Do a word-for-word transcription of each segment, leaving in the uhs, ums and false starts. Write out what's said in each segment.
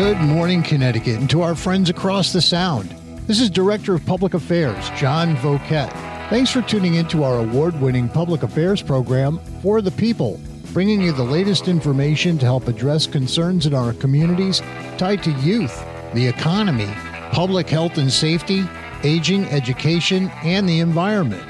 Good morning, Connecticut, and to our friends across the Sound. This is Director of Public Affairs, John Voket. Thanks for tuning into our award-winning public affairs program, For the People, bringing you the latest information to help address concerns in our communities tied to youth, the economy, public health and safety, aging, education, and the environment.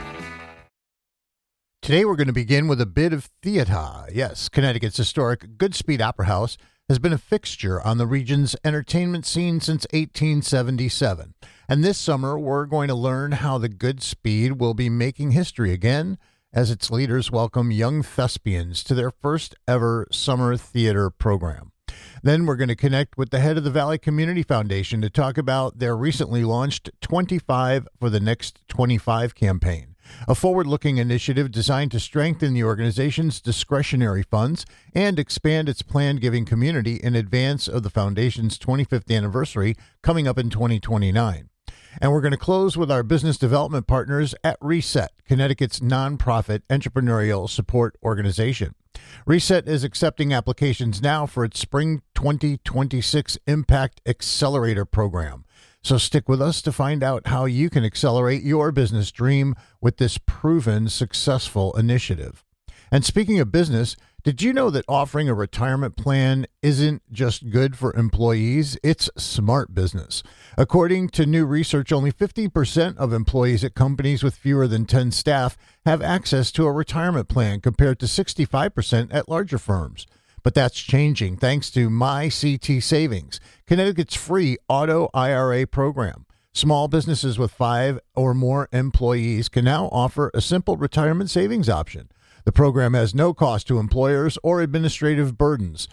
Today we're going to begin with a bit of theater. Yes, Connecticut's historic Goodspeed Opera House has been a fixture on the region's entertainment scene since eighteen seventy-seven. And this summer, we're going to learn how the Goodspeed will be making history again as its leaders welcome young thespians to their first ever summer theater program. Then we're going to connect with the head of the Valley Community Foundation to talk about their recently launched twenty-five for the Next twenty-five campaign, a forward-looking initiative designed to strengthen the organization's discretionary funds and expand its planned giving community in advance of the foundation's twenty-fifth anniversary coming up in twenty twenty-nine. And we're going to close with our business development partners at Reset, Connecticut's nonprofit entrepreneurial support organization. Reset is accepting applications now for its Spring twenty twenty-six Impact Accelerator program. So stick with us to find out how you can accelerate your business dream with this proven successful initiative. And speaking of business, did you know that offering a retirement plan isn't just good for employees? It's smart business. According to new research, only fifty percent of employees at companies with fewer than ten staff have access to a retirement plan compared to sixty-five percent at larger firms. But that's changing thanks to MyCT Savings, Connecticut's free auto I R A program. Small businesses with five or more employees can now offer a simple retirement savings option. The program has no cost to employers or administrative burdens.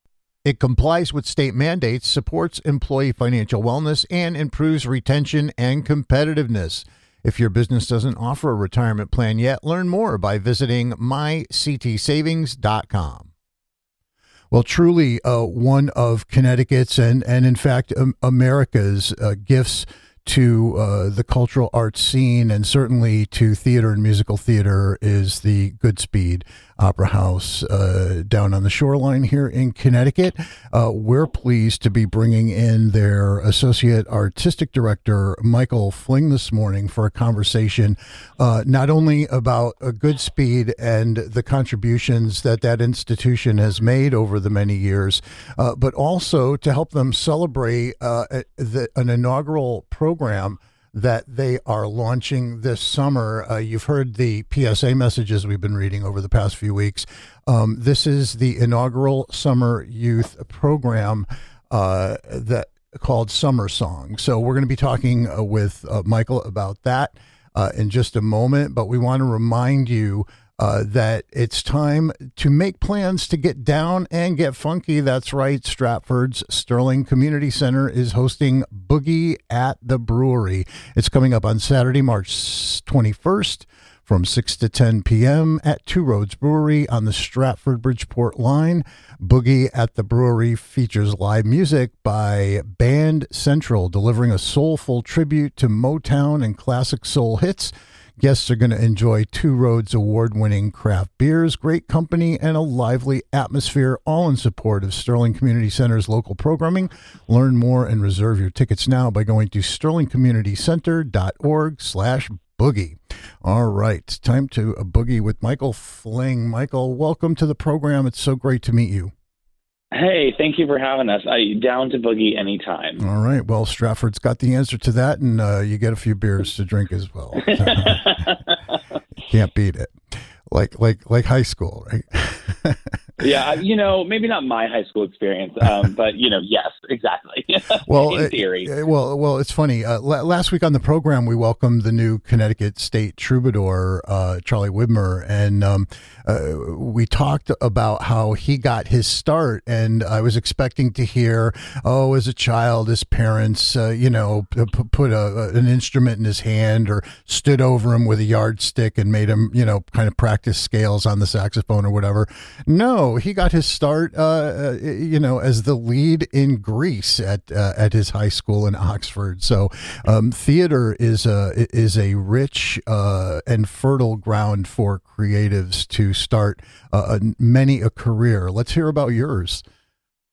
It complies with state mandates, supports employee financial wellness, and improves retention and competitiveness. If your business doesn't offer a retirement plan yet, learn more by visiting my c t savings dot com. Well, truly uh, one of Connecticut's and, and in fact, um, America's uh, gifts to uh, the cultural arts scene and certainly to theater and musical theater is the Goodspeed Opera House uh, down on the shoreline here in Connecticut. Uh, we're pleased to be bringing in their Associate Artistic Director, Michael Fling, this morning for a conversation uh, not only about uh, Goodspeed and the contributions that that institution has made over the many years, uh, but also to help them celebrate uh, the, an inaugural program that they are launching this summer. Uh, you've heard the P S A messages we've been reading over the past few weeks. Um, this is the inaugural summer youth program uh, that called Summer Song. So we're going to be talking uh, with uh, Michael about that uh, in just a moment, but we want to remind you Uh, that it's time to make plans to get down and get funky. That's right. Stratford's Sterling Community Center is hosting Boogie at the Brewery. It's coming up on Saturday, March twenty-first from six to ten p.m. at Two Roads Brewery on the Stratford-Bridgeport line. Boogie at the Brewery features live music by Band Central, delivering a soulful tribute to Motown and classic soul hits. Guests are going to enjoy Two Roads award-winning craft beers, great company, and a lively atmosphere, all in support of Sterling Community Center's local programming. Learn more and reserve your tickets now by going to sterling community center dot org slash boogie. All right, time to a boogie with Michael Fling. Michael, welcome to the program. It's so great to meet you. Hey, thank you for having us. I down to boogie anytime. All right. Well, Stratford's got the answer to that, and uh, you get a few beers to drink as well. Can't beat it. Like like like high school, right? Yeah, you know, maybe not my high school experience, um, but you know, yes, exactly. Well, in theory. Uh, well, well, it's funny. Uh, l- last week on the program, we welcomed the new Connecticut State Troubadour, uh, Charlie Widmer, and um, uh, we talked about how he got his start. And I was expecting to hear, oh, as a child, his parents, uh, you know, p- put a, an instrument in his hand or stood over him with a yardstick and made him, you know, kind of practice scales on the saxophone or whatever. No, he got his start, uh, you know, as the lead in Grease at uh, at his high school in Oxford. So um, theater is a is a rich uh, and fertile ground for creatives to start uh, many a career. Let's hear about yours.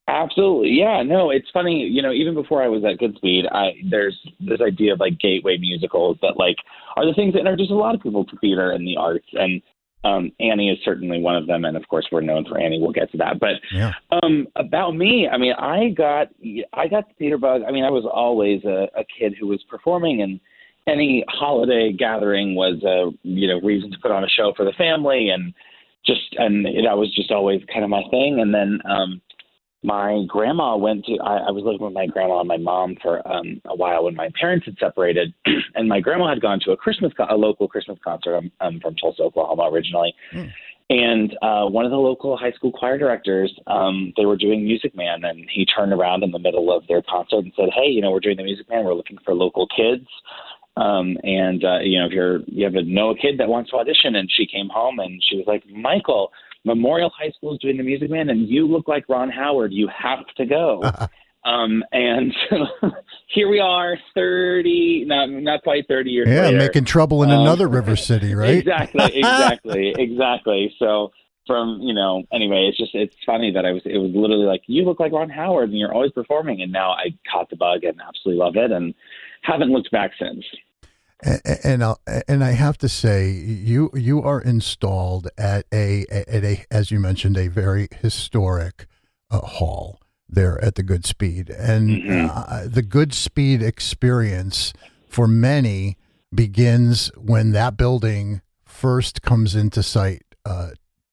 Absolutely. Yeah, no, it's funny, you know, even before I was at Goodspeed, I there's this idea of like gateway musicals that like are the things that introduce a lot of people to theater and the arts. And um, Annie is certainly one of them. And of course, we're known for Annie. We'll get to that. But Yeah. um, about me, I mean, I got I got the theater bug. I mean, I was always a, a kid who was performing, and any holiday gathering was a, you know, reason to put on a show for the family. And just and that was just always kind of my thing. And then um my grandma went to, I, I was living with my grandma and my mom for um, a while when my parents had separated. And my grandma had gone to a Christmas, co- a local Christmas concert. I'm, I'm from Tulsa, Oklahoma originally. Mm. And uh, one of the local high school choir directors, um, they were doing Music Man. And he turned around in the middle of their concert and said, hey, you know, we're doing the Music Man. We're looking for local kids. Um, and, uh, you know, if you're, you have a know a kid that wants to audition. And she came home and she was like, Michael, Memorial High School is doing the Music Man, and you look like Ron Howard. You have to go. um, and here we are, thirty, not not quite thirty years yeah, later. making trouble in um, another river city, right? Exactly, exactly, exactly. So from, you know, anyway, it's just, it's funny that I was, it was literally like, you look like Ron Howard, and you're always performing. And now I caught the bug and absolutely love it, and haven't looked back since. And and, I'll, and I have to say, you you are installed at a at a as you mentioned, a very historic uh, hall there at the Goodspeed, and mm-hmm. uh, the Goodspeed experience for many begins when that building first comes into sight, uh,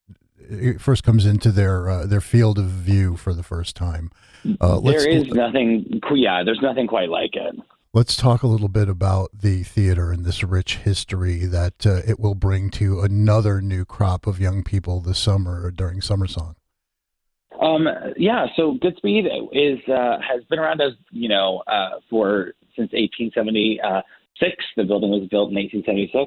it first comes into their uh, their field of view for the first time. Uh, there is nothing, yeah, there's nothing quite like it. Let's talk a little bit about the theater and this rich history that uh, it will bring to another new crop of young people this summer during Summer Song. Um, yeah, so Goodspeed is uh, has been around as, you know, uh, for since eighteen seventy-six. The building was built in eighteen seventy-six,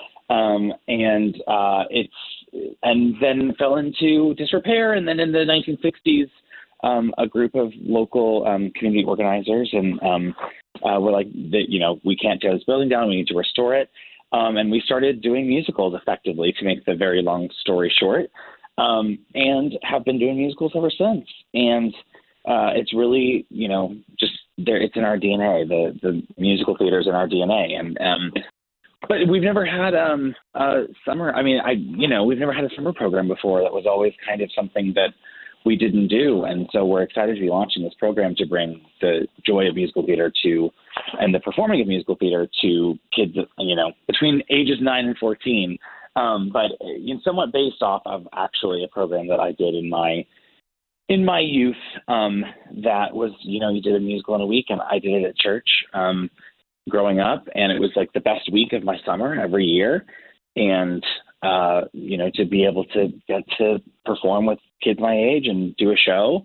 um, and uh, it's and then fell into disrepair. And then in the nineteen sixties, um, a group of local um, community organizers and um, Uh, we're like, that, you know, we can't tear this building down. We need to restore it. Um, and we started doing musicals effectively, to make the very long story short, um, and have been doing musicals ever since. And uh, it's really, you know, just there. It's in our D N A. The the musical theater is in our D N A. And um, but we've never had um, a summer. I mean, I you know, we've never had a summer program before. That was always kind of something that we didn't do. And so we're excited to be launching this program to bring the joy of musical theater to, and the performing of musical theater to kids, you know, between ages nine and fourteen. Um, but you know, somewhat based off of actually a program that I did in my, in my youth, um, that was, you know, you did a musical in a week, and I did it at church, um, growing up. And it was like the best week of my summer every year. And, uh, you know, to be able to get to perform with kids my age and do a show.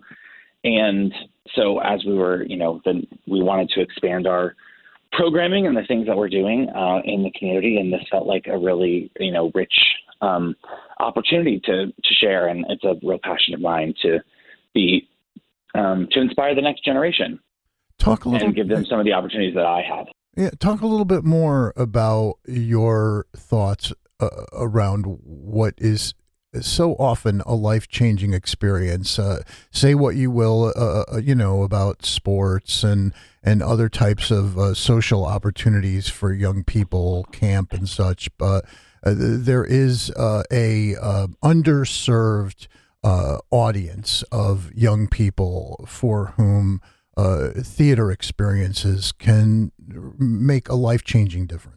And so as we were, you know, then we wanted to expand our programming and the things that we're doing uh, in the community. And this felt like a really, you know, rich um, opportunity to, to share. And it's a real passion of mine to be, um, to inspire the next generation. Talk a little and give them some of the opportunities that I had. Yeah. Talk a little bit more about your thoughts uh, around what is so often a life-changing experience. Uh, say what you will, uh, you know, about sports and and other types of uh, social opportunities for young people, camp and such. But uh, there is uh, a uh, underserved uh, audience of young people for whom uh, theater experiences can make a life-changing difference.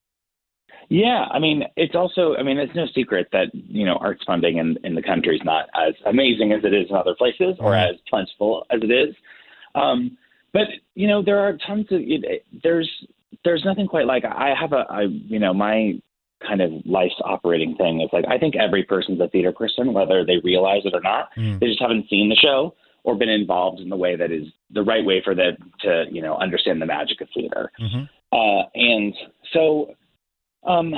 Yeah, I mean, it's also, I mean, it's no secret that, you know, arts funding in, in the country is not as amazing as it is in other places or as plentiful as it is. Um, but, you know, there are tons of, it, there's, there's nothing quite like, I have a, I, you know, my kind of life's operating thing is like, I think every person's a theater person, whether they realize it or not. Mm. They just haven't seen the show or been involved in the way that is the right way for them to, you know, understand the magic of theater. Mm-hmm. Uh, and so, Um,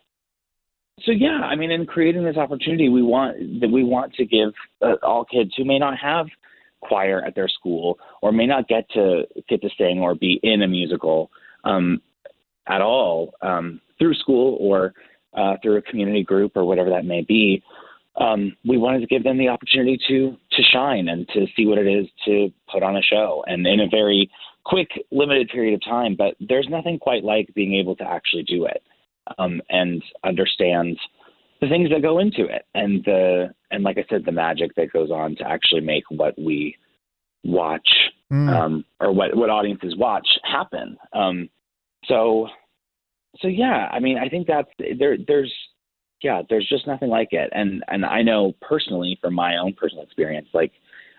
so yeah, I mean, in creating this opportunity, we want that we want to give uh, all kids who may not have choir at their school or may not get to get to sing or be in a musical um, at all um, through school or uh, through a community group or whatever that may be. Um, we wanted to give them the opportunity to to to shine and to see what it is to put on a show, and in a very quick, limited period of time. But there's nothing quite like being able to actually do it um, and understand the things that go into it, and the and like I said, the magic that goes on to actually make what we watch mm. um, or what what audiences watch happen. Um, so so yeah, I mean, I think that's there. There's yeah, there's just nothing like it. And and I know personally from my own personal experience, like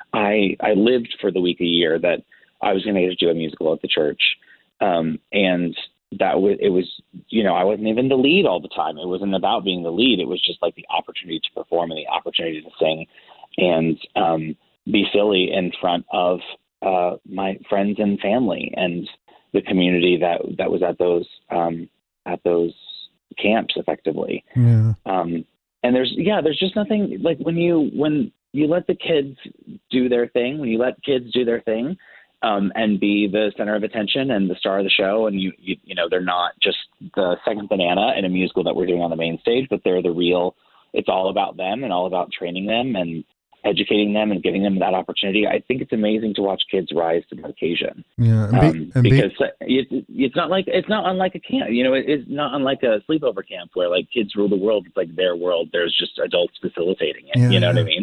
I I lived for the week a year that I was going to do a musical at the church, um, and that was it was you know I wasn't even the lead all the time. It wasn't about being the lead. It was just like the opportunity to perform and the opportunity to sing and um, be silly in front of uh, my friends and family and the community that that was at those um, at those camps effectively. Yeah. Um, and there's yeah there's just nothing like when you when you let the kids do their thing, when you let kids do their thing. Um, and be the center of attention and the star of the show. And you, you, you know, they're not just the second banana in a musical that we're doing on the main stage, but they're the real, it's all about them and all about training them and educating them and giving them that opportunity. I think it's amazing to watch kids rise to the occasion. Yeah. And be, um, and because be, it, it's not like, it's not unlike a camp, you know, it, it's not unlike a sleepover camp where like kids rule the world. It's like their world. There's just adults facilitating it. Yeah, you know yeah. what I mean?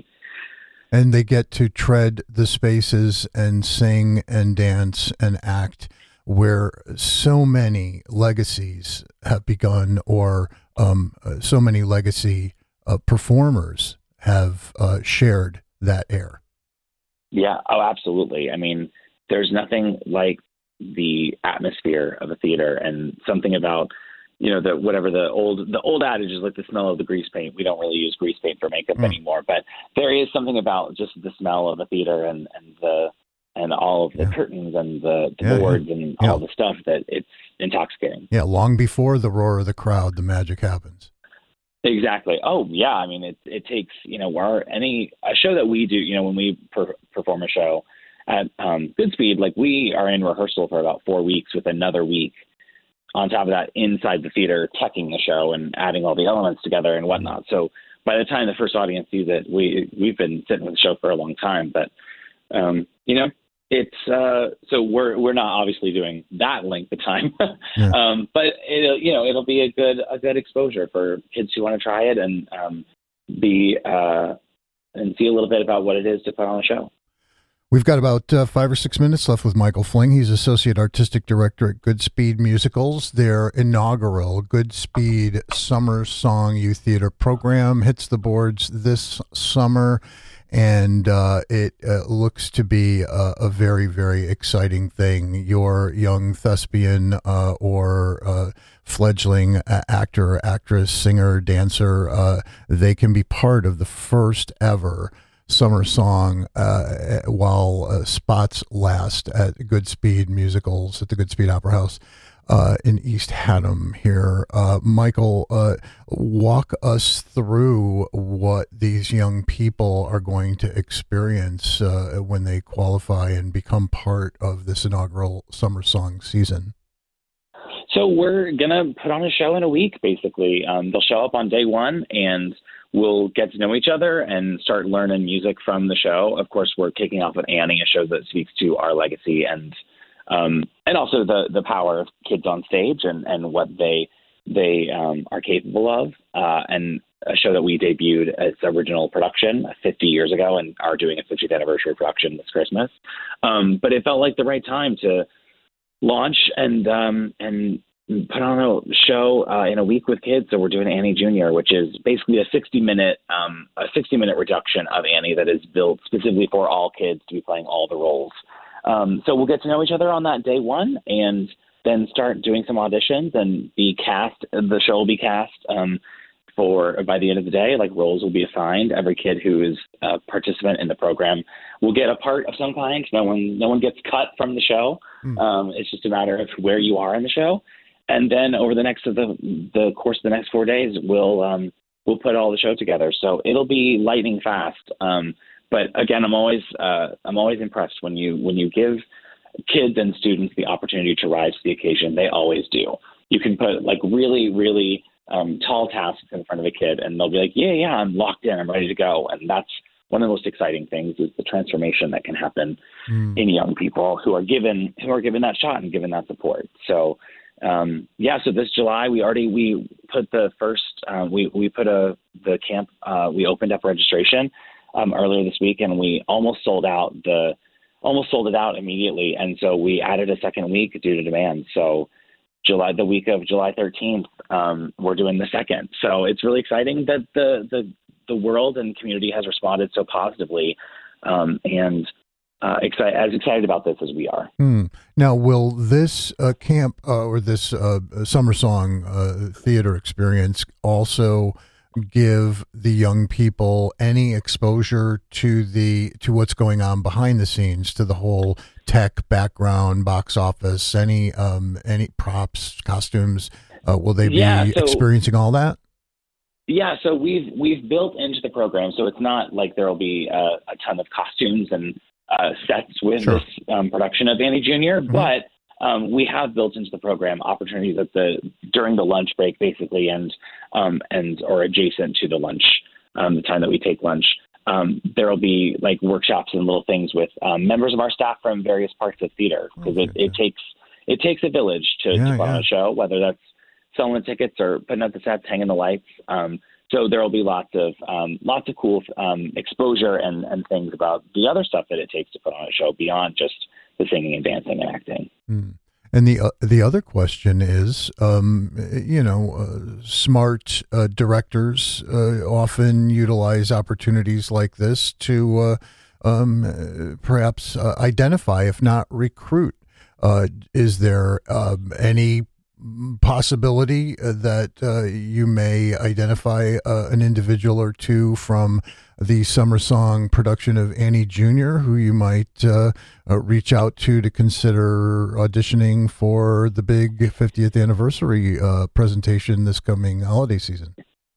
And they get to tread the spaces and sing and dance and act where so many legacies have begun, or um, uh, so many legacy uh, performers have uh, shared that air. Yeah. Oh, absolutely. I mean, there's nothing like the atmosphere of a theater, and something about, you know, the whatever the old the old adage is like the smell of the grease paint. We don't really use grease paint for makeup mm. anymore, but there is something about just the smell of a theater and, and the and all of the yeah. curtains and the, the yeah, boards yeah. and yeah. all the stuff that it's intoxicating. Yeah, long before the roar of the crowd, the magic happens. Exactly. Oh, yeah. I mean, it it takes, you know, our any a show that we do, you know, when we per, perform a show at um, Goodspeed, like we are in rehearsal for about four weeks with another week on top of that inside the theater, teching the show and adding all the elements together and whatnot. So by the time the first audience sees it, we, we've been sitting with the show for a long time, but, um, you know, it's, uh, so we're, we're not obviously doing that length of time, yeah. um, but it'll, you know, it'll be a good, a good exposure for kids who want to try it and, um, be, uh, and see a little bit about what it is to put on a show. We've got about uh, five or six minutes left with Michael Fling. He's Associate Artistic Director at Goodspeed Musicals. Their inaugural Goodspeed Summer Song Youth Theater program hits the boards this summer, and uh, it uh, looks to be a, a very, very exciting thing. Your young thespian uh, or uh, fledgling actor, actress, singer, dancer, uh, they can be part of the first ever summer song uh, while uh, spots last at Goodspeed Musicals at the Goodspeed Opera House uh, in East Haddam here. Uh, Michael, uh, walk us through what these young people are going to experience uh, when they qualify and become part of this inaugural summer song season. So we're going to put on a show in a week, basically. Um, they'll show up on day one and we'll get to know each other and start learning music from the show. Of course, we're kicking off with Annie, a show that speaks to our legacy and um, and also the the power of kids on stage and, and what they they um, are capable of. Uh, and a show that we debuted as original production fifty years ago and are doing a fiftieth anniversary production this Christmas. Um, but it felt like the right time to launch and um, and put on a show uh, in a week with kids. So we're doing Annie Junior, which is basically a sixty minute um, a sixty minute reduction of Annie that is built specifically for all kids to be playing all the roles. Um, so we'll get to know each other on that day one and then start doing some auditions and be cast. The show will be cast um, for by the end of the day. Like roles will be assigned. Every kid who is a participant in the program will get a part of some kind. No one no one gets cut from the show. Mm. Um, it's just a matter of where you are in the show. And then over the next of the the course of the next four days, we'll um, we'll put all the show together. So it'll be lightning fast. Um, but again, I'm always uh, I'm always impressed when you when you give kids and students the opportunity to rise to the occasion. They always do. You can put like really really um, tall tasks in front of a kid, and they'll be like, yeah, yeah, I'm locked in, I'm ready to go. And that's one of the most exciting things is the transformation that can happen mm. in young people who are given who are given that shot and given that support. So um, yeah, so this July we already we put the first uh, we we put a the camp uh, we opened up registration um, earlier this week, and we almost sold out the almost sold it out immediately, and so we added a second week due to demand. So July, the week of July thirteenth, um, we're doing the second. So it's really exciting that the the the world and community has responded so positively, um, and uh, excited, as excited about this as we are. Hmm. Now, will this uh, camp uh, or this uh, Summer Song uh, theater experience also give the young people any exposure to the to what's going on behind the scenes, to the whole tech background, box office, any um, any props, costumes? Uh, will they be yeah, so, experiencing all that? Yeah, so we've we've built into the program, so it's not like there will be uh, a ton of costumes and uh, sets with Sure. this um, production of Annie Junior, Mm-hmm. but um, we have built into the program opportunities at the during the lunch break, basically, and um, and or adjacent to the lunch, um, the time that we take lunch. Um, there will be like workshops and little things with um, members of our staff from various parts of theater, because Okay. it, it takes it takes a village to, Yeah, to put yeah. on a show, whether that's selling the tickets or putting up the sets, hanging the lights. Um, so there will be lots of um, lots of cool um, exposure and, and things about the other stuff that it takes to put on a show beyond just the singing and dancing and acting. Hmm. And the uh, the other question is, um, you know, uh, smart uh, directors uh, often utilize opportunities like this to uh, um, uh, perhaps uh, identify, if not recruit. Uh, is there um, any possibility that uh, you may identify uh, an individual or two from the Summer Song production of Annie Junior who you might uh, uh, reach out to to consider auditioning for the big fiftieth anniversary uh, presentation this coming holiday season?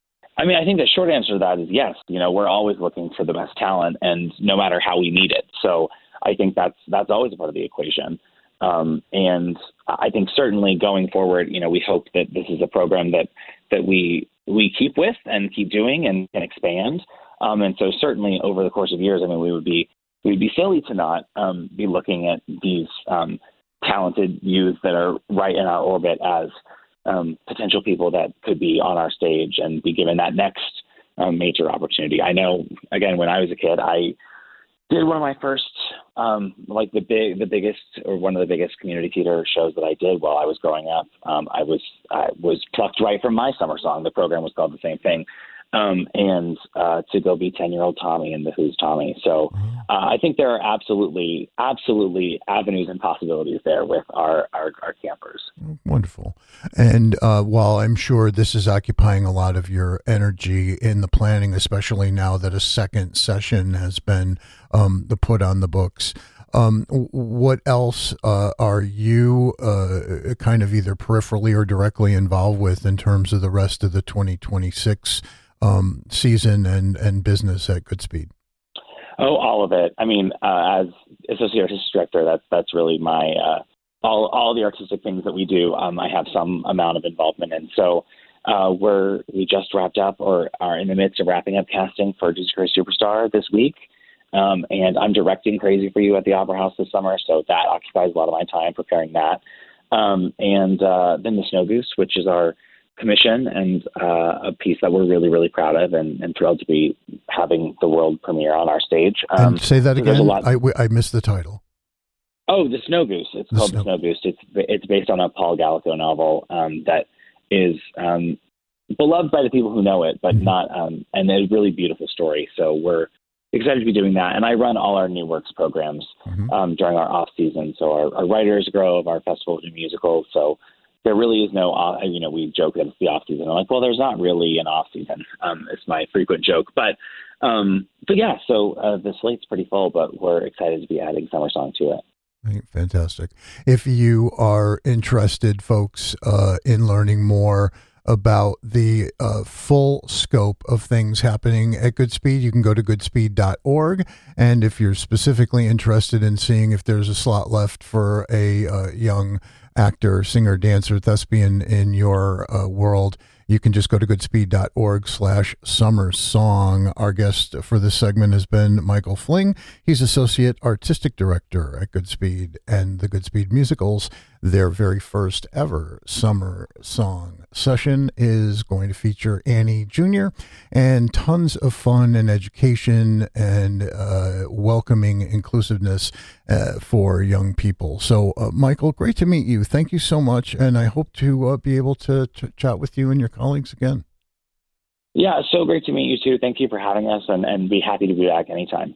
I mean, I think the short answer to that is yes. You know, we're always looking for the best talent, and no matter how we need it. So I think that's that's always a part of the equation. Um, and I think certainly going forward, you know, we hope that this is a program that that we we keep with and keep doing and can expand. Um, and so certainly over the course of years, I mean, we would be we'd be silly to not um, be looking at these um, talented youth that are right in our orbit as um, potential people that could be on our stage and be given that next um, major opportunity. I know, again, when I was a kid, I did one of my first, um, like the big, the biggest, or one of the biggest community theater shows that I did while I was growing up. Um, I was, I was plucked right from my Summer Song. The program was called the same thing, um, and uh, to go be ten-year-old Tommy in the Who's Tommy. So uh, I think there are absolutely, absolutely avenues and possibilities there with our our, our campers. Wonderful. And uh, while I'm sure this is occupying a lot of your energy in the planning, especially now that a second session has been um, put on the books, um, what else uh, are you uh, kind of either peripherally or directly involved with in terms of the rest of the twenty twenty-six um, season and, and business at Goodspeed? Oh, all of it. I mean, uh, as associate artistic director, that's that's really my uh, all all the artistic things that we do. Um, I have some amount of involvement in. So uh, we're we just wrapped up or are in the midst of wrapping up casting for Jesus Christ Superstar this week, um, and I'm directing Crazy for You at the Opera House this summer. So that occupies a lot of my time preparing that, um, and uh, then the Snow Goose, which is our commission and uh, a piece that we're really, really proud of and, and thrilled to be having the world premiere on our stage. Um, and say that so there's a again. lot- I, I missed the title. Oh, the Snow Goose. It's The called Snow- The Snow Goose. It's it's based on a Paul Gallico novel um, that is um, beloved by the people who know it, but Mhm. not um, and a really beautiful story. So we're excited to be doing that. And I run all our New Works programs Mhm. um, during our off season. So our, our Writers Grove, our Festival of New Musicals. So there really is no, uh, you know, we joke that it's the off season. I'm like, well, there's not really an off season. Um, it's my frequent joke, but, um, but yeah, so uh, the slate's pretty full, but we're excited to be adding Summer Song to it. Fantastic. If you are interested, folks, uh, in learning more about the uh, full scope of things happening at Goodspeed, you can go to goodspeed dot org. And if you're specifically interested in seeing if there's a slot left for a uh, young actor, singer, dancer, thespian in your uh, world, you can just go to goodspeed.org slash summer song. Our guest for this segment has been Michael Fling. He's Associate Artistic Director at Goodspeed and the Goodspeed Musicals. Their very first ever summer song session is going to feature Annie Junior and tons of fun and education and uh, welcoming inclusiveness uh, for young people. So, uh, Michael, great to meet you. Thank you so much, and I hope to uh, be able to, to chat with you and your colleagues again. Yeah, so great to meet you too. Thank you for having us, and, and be happy to be back anytime.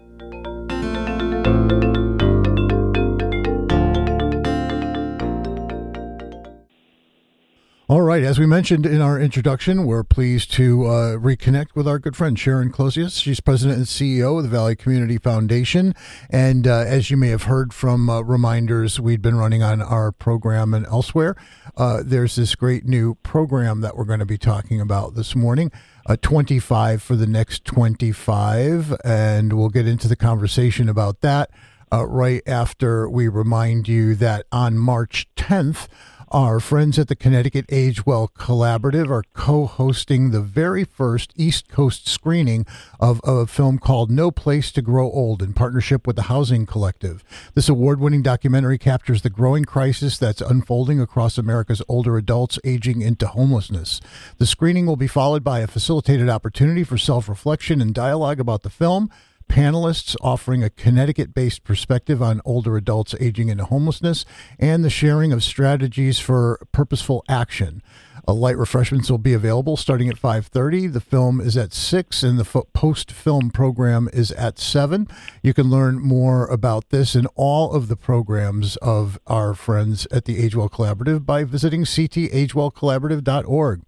All right. As we mentioned in our introduction, we're pleased to uh, reconnect with our good friend Sharon Closius. She's president and C E O of the Valley Community Foundation. And uh, as you may have heard from uh, reminders we'd been running on our program and elsewhere, uh, there's this great new program that we're going to be talking about this morning, uh, twenty-five for the next twenty-five. And we'll get into the conversation about that uh, right after we remind you that on March tenth, our friends at the Connecticut Age Well Collaborative are co-hosting the very first East Coast screening of, of a film called No Place to Grow Old in partnership with the Housing Collective. This award-winning documentary captures the growing crisis that's unfolding across America's older adults aging into homelessness. The screening will be followed by a facilitated opportunity for self-reflection and dialogue about the film, panelists offering a Connecticut-based perspective on older adults aging into homelessness, and the sharing of strategies for purposeful action. A light refreshments will be available starting at five thirty. The film is at six, and the post-film program is at seven. You can learn more about this and all of the programs of our friends at the Age Well Collaborative by visiting c t age well collaborative dot org.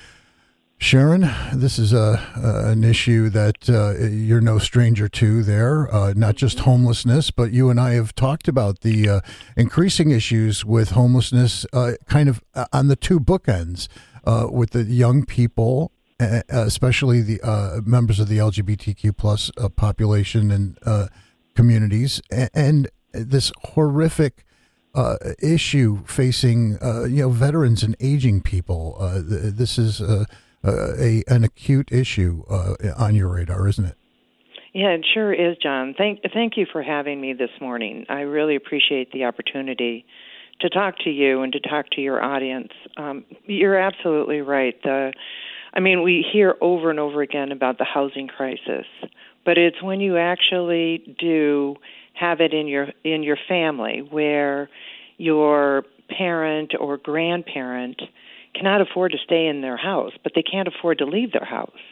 Sharon, this is a, uh, an issue that uh, you're no stranger to there, uh, not just homelessness, but you and I have talked about the uh, increasing issues with homelessness uh, kind of on the two bookends uh, with the young people, uh, especially the uh, members of the L G B T Q plus uh, population and uh, communities, and, and this horrific uh, issue facing uh, you know veterans and aging people. Uh, this is uh, Uh, a an acute issue uh, on your radar, isn't it? Yeah, it sure is, John. Thank thank you for having me this morning. I really appreciate the opportunity to talk to you and to talk to your audience. Um, you're absolutely right. The, I mean, we hear over and over again about the housing crisis, but it's when you actually do have it in your in your family where your parent or grandparent cannot afford to stay in their house, but they can't afford to leave their house,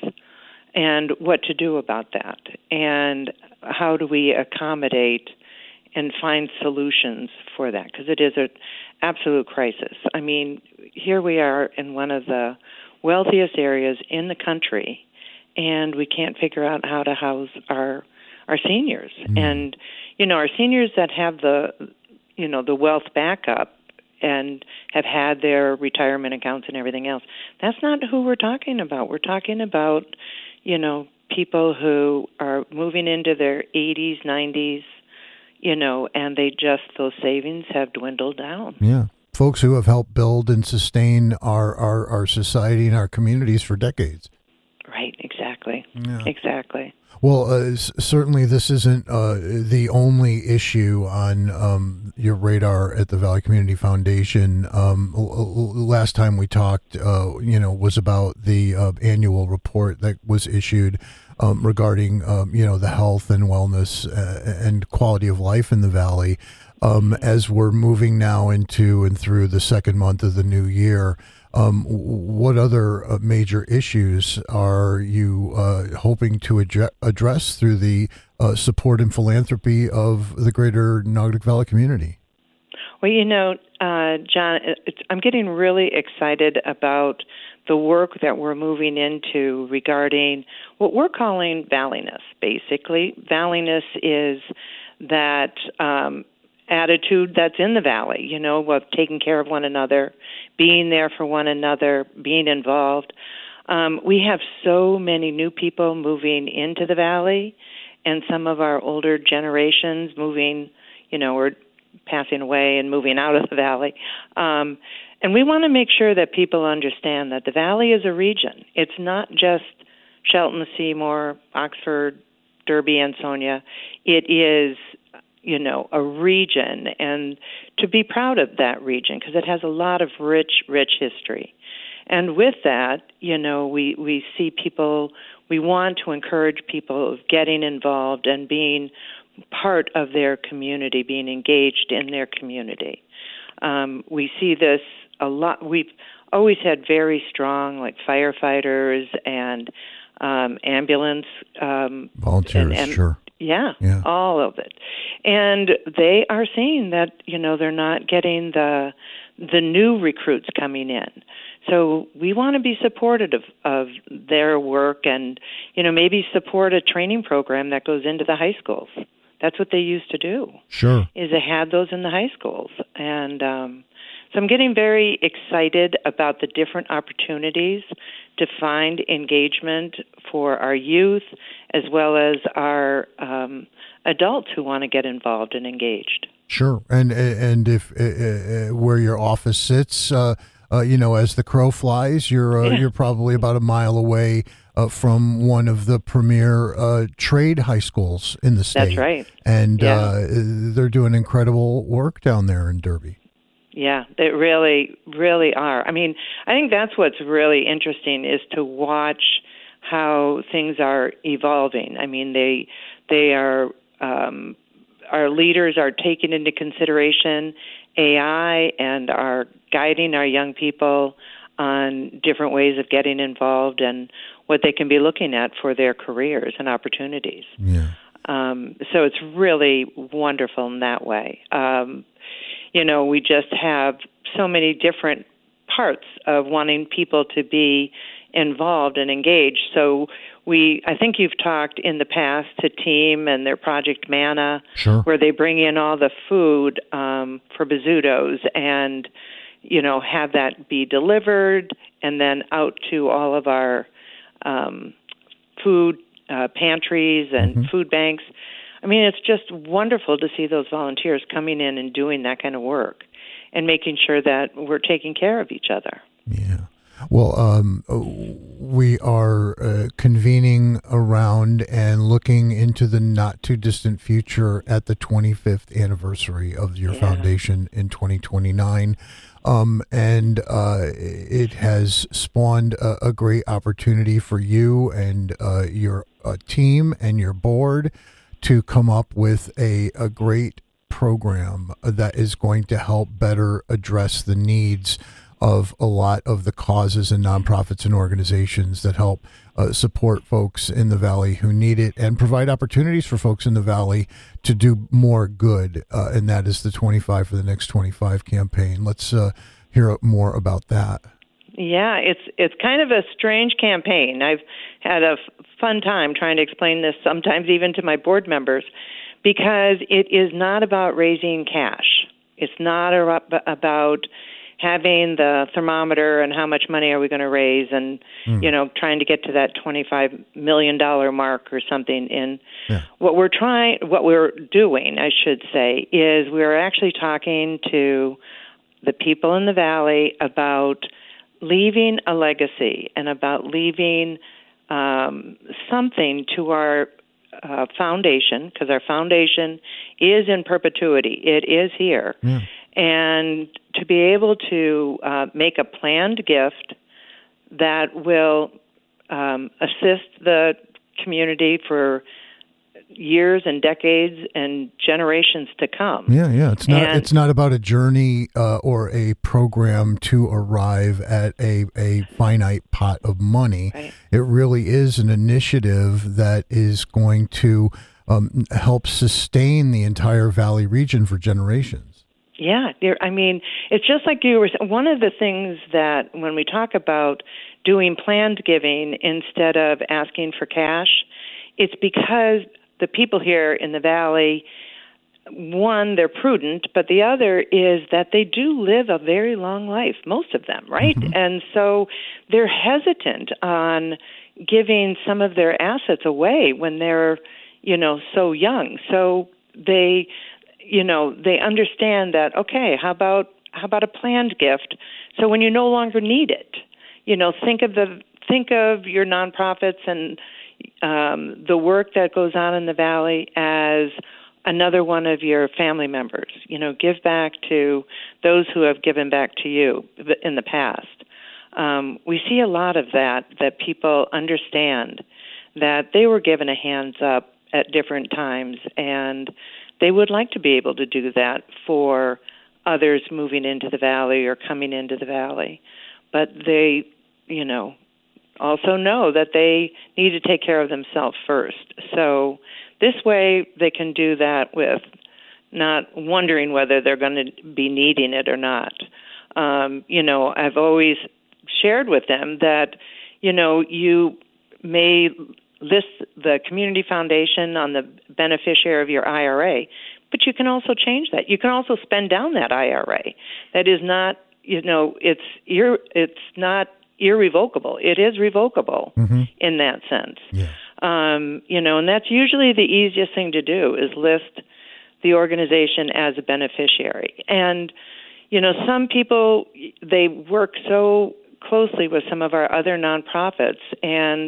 and what to do about that, and how do we accommodate and find solutions for that, because it is an absolute crisis. I mean, here we are in one of the wealthiest areas in the country, and we can't figure out how to house our our seniors. Mm. And, you know, our seniors that have the, you know, the wealth backup and have had their retirement accounts and everything else. That's not who we're talking about. We're talking about, you know, people who are moving into their eighties, nineties, you know, and they just, those savings have dwindled down. Yeah. Folks who have helped build and sustain our, our, our society and our communities for decades. Right, exactly. Yeah. Exactly. Well, uh, certainly this isn't uh, the only issue on um, your radar at the Valley Community Foundation. Um, last time we talked, uh, you know, was about the uh, annual report that was issued um, regarding, um, you know, the health and wellness uh, and quality of life in the Valley. Um, as we're moving now into and through the second month of the new year, Um, what other uh, major issues are you uh, hoping to adre- address through the uh, support and philanthropy of the greater Naugatuck Valley community? Well, you know, uh, John, it's, I'm getting really excited about the work that we're moving into regarding what we're calling Valleyness, basically. Valleyness is that um, attitude that's in the Valley, you know, of taking care of one another, being there for one another, being involved. Um, we have so many new people moving into the Valley, and some of our older generations moving, you know, or passing away and moving out of the Valley. Um, And we want to make sure that people understand that the Valley is a region. It's not just Shelton, Seymour, Oxford, Derby, Ansonia. It is, you know, a region, and to be proud of that region because it has a lot of rich, rich history. And with that, you know, we, we see people, we want to encourage people of getting involved and being part of their community, being engaged in their community. Um, we see this a lot. We've always had very strong, like, firefighters and um, ambulance. Um, Volunteers, and, and, sure. Yeah, yeah, all of it. And they are seeing that, you know, they're not getting the the new recruits coming in. So we want to be supportive of, of their work and, you know, maybe support a training program that goes into the high schools. That's what they used to do. Sure. Is they had those in the high schools. And um, so I'm getting very excited about the different opportunities to find engagement for our youth as well as our um, adults who want to get involved and engaged. Sure. And and if uh, uh, where your office sits, uh, uh, you know, as the crow flies, you're uh, Yeah. you're probably about a mile away uh, from one of the premier uh, trade high schools in the state. That's right. And Yeah. uh, they're doing incredible work down there in Derby. Yeah, they really, really are. I mean, I think that's what's really interesting is to watch how things are evolving. I mean, they they are um, our leaders are taking into consideration A I and are guiding our young people on different ways of getting involved and what they can be looking at for their careers and opportunities. Yeah. Um, so it's really wonderful in that way. Um, you know, we just have so many different parts of wanting people to be involved and engaged. So we, I think you've talked in the past to Team and their Project Manna, Sure. where they bring in all the food um, for Bizzutos and, you know, have that be delivered and then out to all of our um, food uh, pantries and Mhm. food banks. I mean, it's just wonderful to see those volunteers coming in and doing that kind of work and making sure that we're taking care of each other. Yeah. Well, um, we are uh, convening around and looking into the not too distant future at the twenty-fifth anniversary of your Yeah. foundation in twenty twenty-nine. Um, and uh, it has spawned a, a great opportunity for you and uh, your uh, team and your board to come up with a, a great program that is going to help better address the needs of a lot of the causes and nonprofits and organizations that help uh, support folks in the Valley who need it and provide opportunities for folks in the Valley to do more good. Uh, and that is the twenty-five for the Next twenty-five campaign. Let's uh, hear more about that. Yeah, it's it's kind of a strange campaign. I've had a f- fun time trying to explain this, sometimes even to my board members, because it is not about raising cash. It's not a, about having the thermometer and how much money are we going to raise and, mm. you know, trying to get to that twenty-five million dollars mark or something. In yeah. what we're trying, what we're doing, I should say, is we're actually talking to the people in the Valley about leaving a legacy and about leaving um, something to our uh, foundation, because our foundation is in perpetuity. It is here. Yeah. And to be able to uh, make a planned gift that will um, assist the community for years and decades and generations to come. Yeah, yeah. It's not. And, it's not about a journey uh, or a program to arrive at a, a finite pot of money. Right. It really is an initiative that is going to um, help sustain the entire Valley region for generations. Yeah, I mean, it's just like you were saying. One of the things that when we talk about doing planned giving instead of asking for cash, it's because the people here in the Valley, one, they're prudent, but the other is that they do live a very long life, most of them, right? Mm-hmm. And so they're hesitant on giving some of their assets away when they're, you know, so young. So they, you know, they understand that, okay, how about how about a planned gift? So when you no longer need it, you know, think of the think of your nonprofits and um, the work that goes on in the Valley as another one of your family members. You know, give back to those who have given back to you in the past. Um, we see a lot of that, that people understand that they were given a hands up at different times, and they would like to be able to do that for others moving into the Valley or coming into the Valley. But they, you know, also know that they need to take care of themselves first. So this way they can do that with not wondering whether they're going to be needing it or not. Um, you know, I've always shared with them that, you know, you may list the community foundation on the beneficiary of your I R A, but you can also change that. You can also spend down that I R A. That is not, you know, it's ir- it's not irrevocable. It is revocable mm-hmm. in that sense. Yeah. Um, you know, and that's usually the easiest thing to do is list the organization as a beneficiary. And, you know, some people, they work so closely with some of our other nonprofits, and,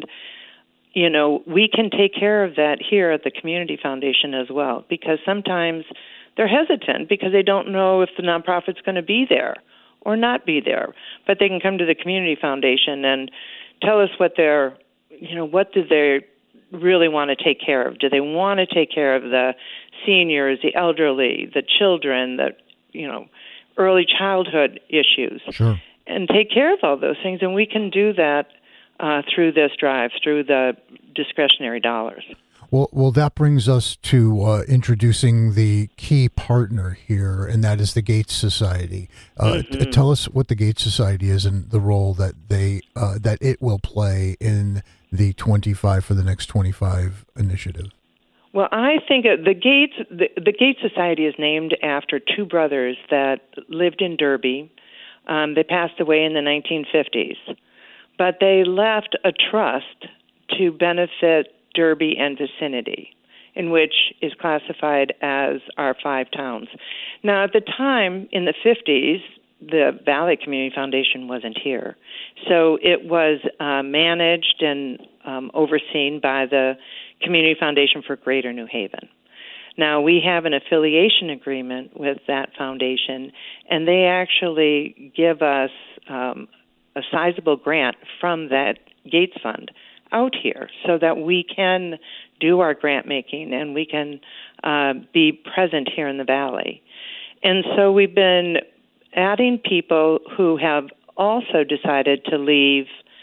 you know, we can take care of that here at the Community Foundation as well, because sometimes they're hesitant because they don't know if the nonprofit's going to be there or not be there. But they can come to the Community Foundation and tell us what they're, you know, what do they really want to take care of? Do they want to take care of the seniors, the elderly, the children, the, you know, early childhood issues? Sure. And take care of all those things. And we can do that uh, through this drive, through the discretionary dollars. Well, well, that brings us to uh, introducing the key partner here, and that is the Gates Society. Uh, mm-hmm. t- tell us what the Gates Society is and the role that they uh, that it will play in the twenty-five for the next twenty-five initiative. Well, I think the Gates the, the Gates Society is named after two brothers that lived in Derby. Um, they passed away in the nineteen fifties, but they left a trust to benefit Derby and vicinity, in which is classified as our five towns. Now, at the time, in the fifties, the Valley Community Foundation wasn't here. So it was uh, managed and um, overseen by the Community Foundation for Greater New Haven. Now, we have an affiliation agreement with that foundation, and they actually give us um, a sizable grant from that Gates Fund out here so that we can do our grant making and we can uh, be present here in the Valley. And so we've been adding people who have also decided to leave,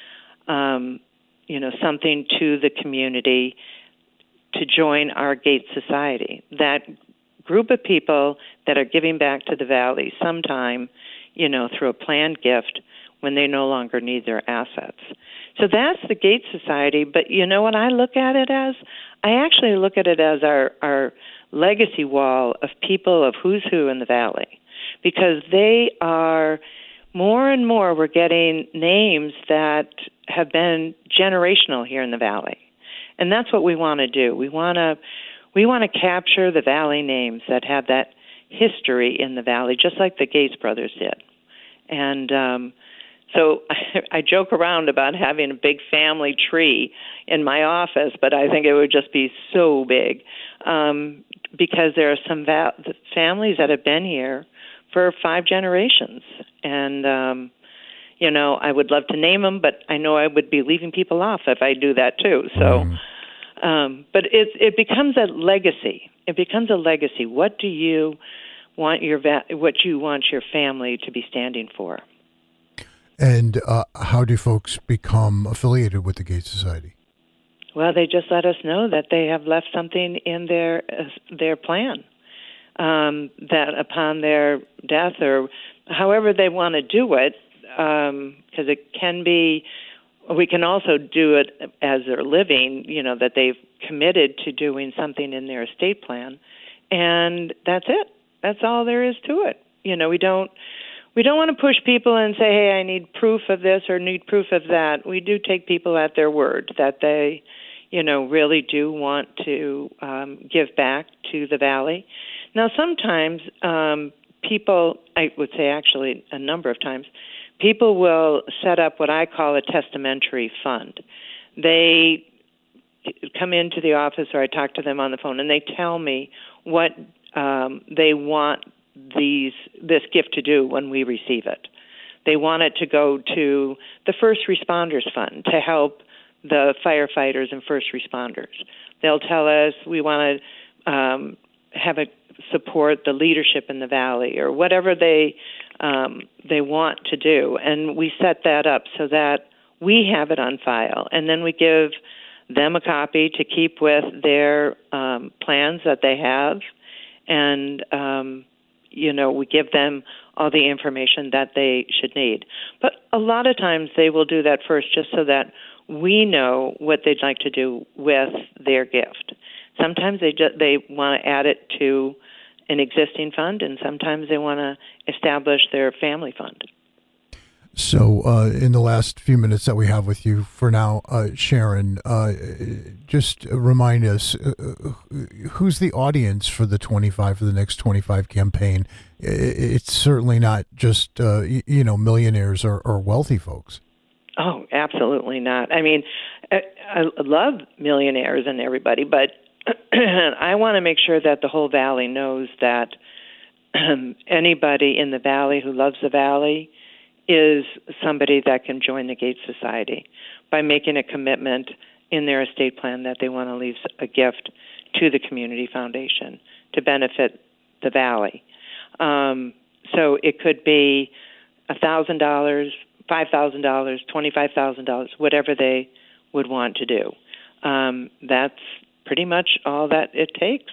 um, you know, something to the community to join our Gates Society. That group of people that are giving back to the Valley sometime, you know, through a planned gift when they no longer need their assets. So that's the Gates Society. But you know what I look at it as? I actually look at it as our, our legacy wall of people of who's who in the Valley, because they are more and more, we're getting names that have been generational here in the Valley. And that's what we want to do. We want to we want to capture the Valley names that have that history in the Valley, just like the Gates brothers did. And um, so I, I joke around about having a big family tree in my office, but I think it would just be so big um, because there are some va- families that have been here for five generations. And um, you know, I would love to name them, but I know I would be leaving people off if I do that too. So, mm. um, but it it becomes a legacy. It becomes a legacy. What do you want your va- what you want your family to be standing for? And uh, how do folks become affiliated with the Gates Society? Well, they just let us know that they have left something in their uh, their plan. Um, that upon their death or however they want to do it. Because um, it can be, we can also do it as they're living, you know, that they've committed to doing something in their estate plan, and that's it. That's all there is to it. You know, we don't we don't want to push people and say, hey, I need proof of this or need proof of that. We do take people at their word that they, you know, really do want to um, give back to the Valley. Now, sometimes um, people, I would say actually a number of times, people will set up what I call a testamentary fund. They come into the office, or I talk to them on the phone, and they tell me what um, they want these this gift to do when we receive it. They want it to go to the First Responders Fund to help the firefighters and first responders. They'll tell us we want to um, have a support the leadership in the valley, or whatever they um, they want to do, and we set that up so that we have it on file, and then we give them a copy to keep with their um, plans that they have, and um, you know, we give them all the information that they should need. But a lot of times they will do that first just so that we know what they'd like to do with their gift. Sometimes they ju- they want to add it to an existing fund, and sometimes they want to establish their family fund. So uh, in the last few minutes that we have with you for now, uh, Sharon, uh, just remind us, uh, who's the audience for the twenty-five for the Next twenty-five campaign? It's certainly not just, uh, you know, millionaires or, or wealthy folks. Oh, absolutely not. I mean, I, I love millionaires and everybody, but I want to make sure that the whole valley knows that um, anybody in the valley who loves the valley is somebody that can join the Gates Society by making a commitment in their estate plan that they want to leave a gift to the community foundation to benefit the valley. Um, so it could be one thousand dollars, five thousand dollars, twenty-five thousand dollars, whatever they would want to do. Um, that's pretty much all that it takes.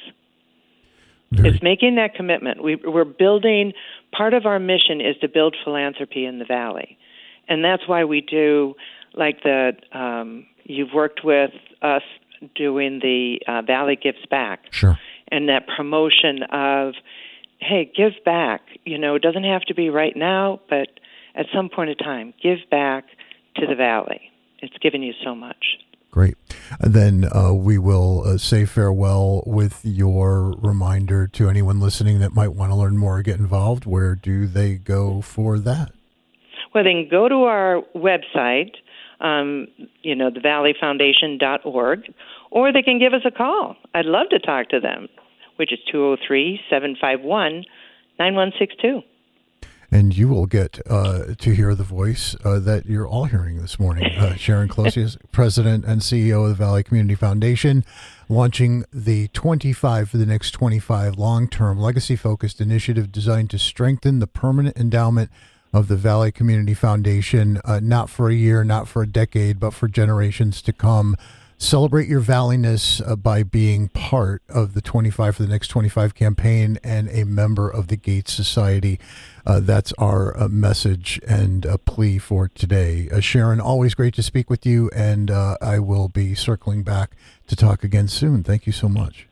Very. It's making that commitment. We, we're building, part of our mission is to build philanthropy in the valley. And that's why we do, like the, um, you've worked with us doing the uh, Valley Gives Back. Sure. And that promotion of, hey, give back. You know, it doesn't have to be right now, but at some point in time, give back to the valley. It's given you so much. Great. And then uh, we will uh, say farewell with your reminder to anyone listening that might want to learn more or get involved. Where do they go for that? Well, they can go to our website, um, you know, the valley foundation dot org, or they can give us a call. I'd love to talk to them, which is two oh three, seven five one, nine one six two. And you will get uh, to hear the voice uh, that you're all hearing this morning. Uh, Sharon Klosius, President and C E O of the Valley Community Foundation, launching the twenty-five for the Next twenty-five long-term legacy-focused initiative designed to strengthen the permanent endowment of the Valley Community Foundation, uh, not for a year, not for a decade, but for generations to come. Celebrate your valleyness uh, by being part of the twenty-five for the Next twenty-five campaign and a member of the Gates Society. Uh, that's our uh, message and uh, plea for today. Uh, Sharon, always great to speak with you, and uh, I will be circling back to talk again soon. Thank you so much.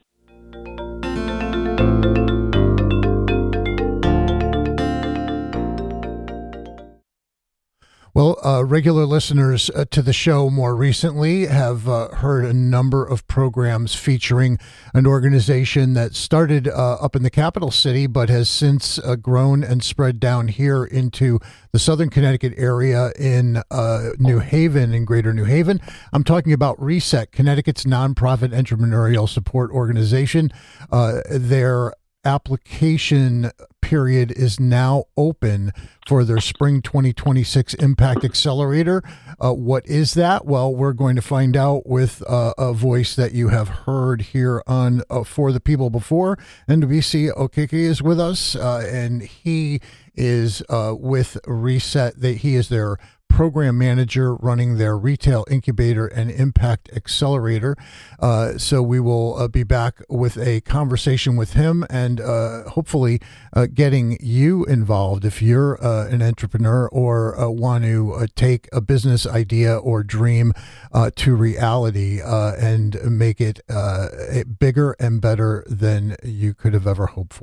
Well, uh, regular listeners uh, to the show more recently have uh, heard a number of programs featuring an organization that started uh, up in the capital city, but has since uh, grown and spread down here into the southern Connecticut area in uh, New Haven, in Greater New Haven. I'm talking about Reset, Connecticut's nonprofit entrepreneurial support organization. Uh, their application period is now open for their spring twenty twenty-six Impact Accelerator. Uh, what is that? Well, we're going to find out with uh, a voice that you have heard here on uh, For the People before. N W C Okeke is with us, uh, and he is uh, with Reset. They, he is their program manager running their retail incubator and impact accelerator. Uh, so we will uh, be back with a conversation with him and uh, hopefully uh, getting you involved if you're uh, an entrepreneur or uh, want to uh, take a business idea or dream uh, to reality uh, and make it uh, bigger and better than you could have ever hoped for.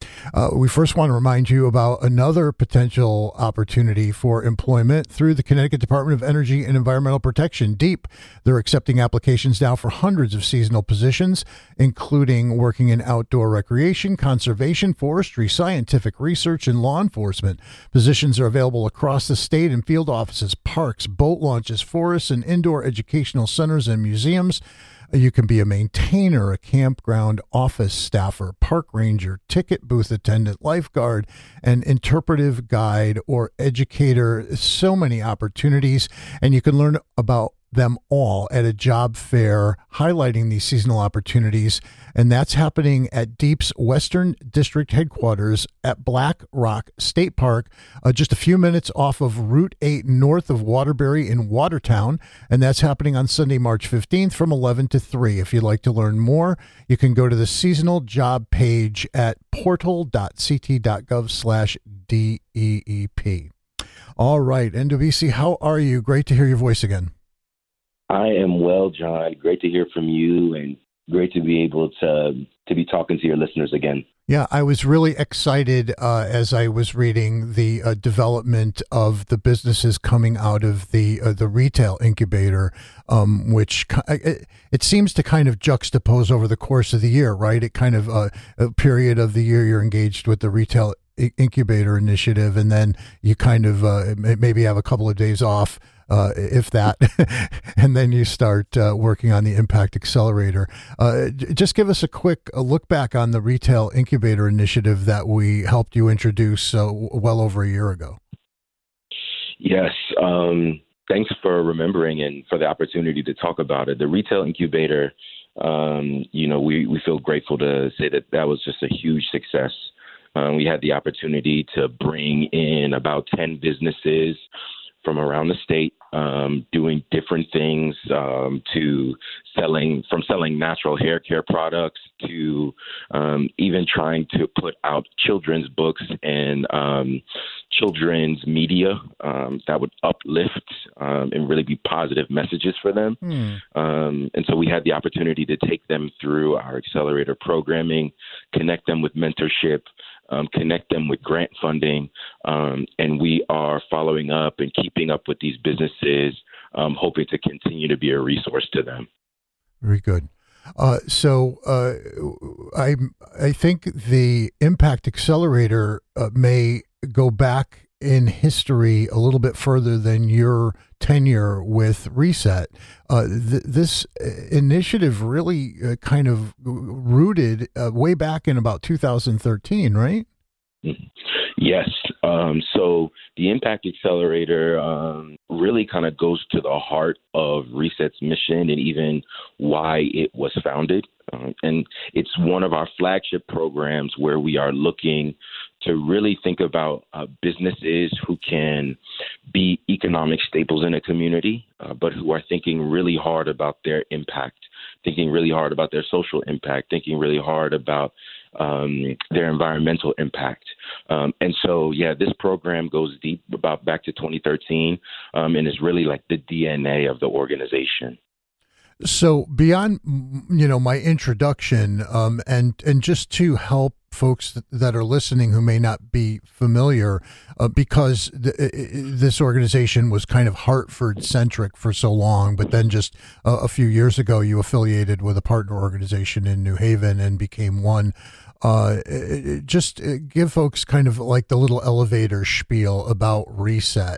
Uh, we first want to remind you about another potential opportunity for employment through the Connecticut Department of Energy and Environmental Protection, DEEP. They're accepting applications now for hundreds of seasonal positions, including working in outdoor recreation, conservation, forestry, scientific research, and law enforcement. Positions are available across the state in field offices, parks, boat launches, forests, and indoor educational centers and museums. You can be a maintainer, a campground office staffer, park ranger, ticket booth attendant, lifeguard, an interpretive guide, or educator. So many opportunities, and you can learn about them all at a job fair highlighting these seasonal opportunities, and that's happening at DEEP's Western District headquarters at Black Rock State Park, uh, just a few minutes off of Route eight north of Waterbury in Watertown, and that's happening on Sunday, March fifteenth from eleven to three. If you'd like to learn more, you can go to the seasonal job page at portal.ct.gov slash DEEP. All right, N W B C, how are you? Great to hear your voice again. I am well, John. Great to hear from you, and great to be able to to be talking to your listeners again. Yeah, I was really excited uh, as I was reading the uh, development of the businesses coming out of the uh, the retail incubator, um, which it, it seems to kind of juxtapose over the course of the year, right? It kind of uh, a period of the year you're engaged with the retail incubator initiative, and then you kind of uh, maybe have a couple of days off. Uh, if that, and then you start uh, working on the Impact Accelerator. Uh, just give us a quick a look back on the Retail Incubator Initiative that we helped you introduce uh, well over a year ago. Yes. Um, thanks for remembering and for the opportunity to talk about it. The Retail Incubator, um, you know, we, we feel grateful to say that that was just a huge success. Um, we had the opportunity to bring in about ten businesses from around the state, um, doing different things, um, to selling, from selling natural hair care products to um, even trying to put out children's books and um, children's media um, that would uplift um, and really be positive messages for them. Mm. Um, and so we had the opportunity to take them through our accelerator programming, connect them with mentorship, Um, connect them with grant funding, um, and we are following up and keeping up with these businesses, um, hoping to continue to be a resource to them. Very good. Uh, so uh, I I think the Impact Accelerator uh, may go back in history a little bit further than your tenure with Reset. Uh, th- this initiative really uh, kind of rooted uh, way back in about two thousand thirteen, right? Yes. Um, so the Impact Accelerator um, really kind of goes to the heart of Reset's mission and even why it was founded. Um, and it's one of our flagship programs where we are looking to really think about uh, businesses who can be economic staples in a community, uh, but who are thinking really hard about their impact, thinking really hard about their social impact, thinking really hard about um, their environmental impact. Um, and so, yeah, this program goes deep about back to twenty thirteen um, and is really like the D N A of the organization. So beyond, you know, my introduction, um, and and just to help folks that are listening who may not be familiar, uh, because th- this organization was kind of Hartford centric for so long, but then just uh, a few years ago, you affiliated with a partner organization in New Haven and became one. Uh, just give folks kind of like the little elevator spiel about Reset.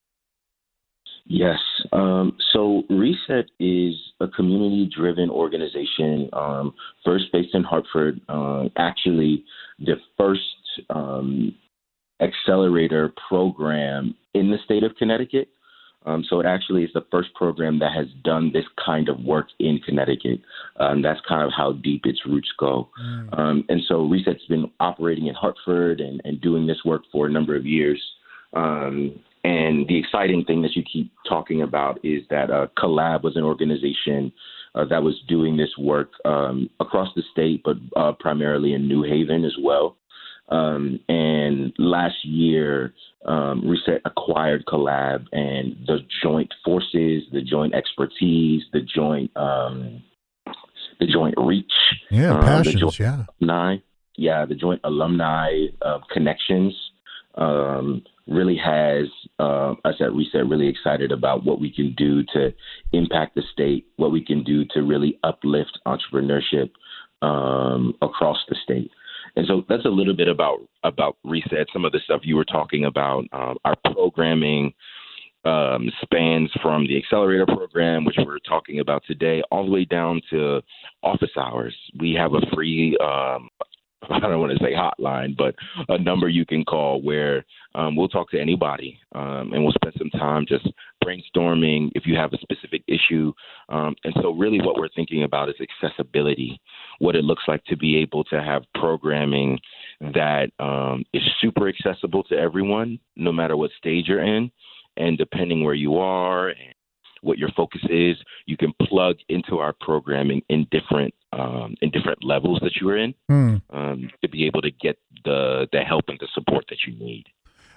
Yes. Um, so Reset is a community-driven organization, um, first based in Hartford, uh, actually the first um, accelerator program in the state of Connecticut. Um, so it actually is the first program that has done this kind of work in Connecticut. Um, that's kind of how deep its roots go. Mm. Um, and so Reset's been operating in Hartford and, and doing this work for a number of years. Um, And the exciting thing that you keep talking about is that uh, Collab was an organization uh, that was doing this work um, across the state, but uh, primarily in New Haven as well. Um, and last year, um, Reset acquired Collab, and the joint forces, the joint expertise, the joint um, the joint reach, yeah, uh, passions, the joint yeah, nine. yeah, the Joint Alumni uh, Connections um, really has uh, us at Reset really excited about what we can do to impact the state, what we can do to really uplift entrepreneurship um, across the state. And so that's a little bit about about Reset. Some of the stuff you were talking about, um, our programming um, spans from the Accelerator program, which we're talking about today, all the way down to office hours. We have a free, um, I don't want to say hotline, but a number you can call where um, we'll talk to anybody um, and we'll spend some time just brainstorming if you have a specific issue. Um, and so really what we're thinking about is accessibility, what it looks like to be able to have programming that um, is super accessible to everyone, no matter what stage you're in. And depending where you are and what your focus is, you can plug into our programming in different um, in different levels that you are in mm. um, to be able to get the the help and the support that you need.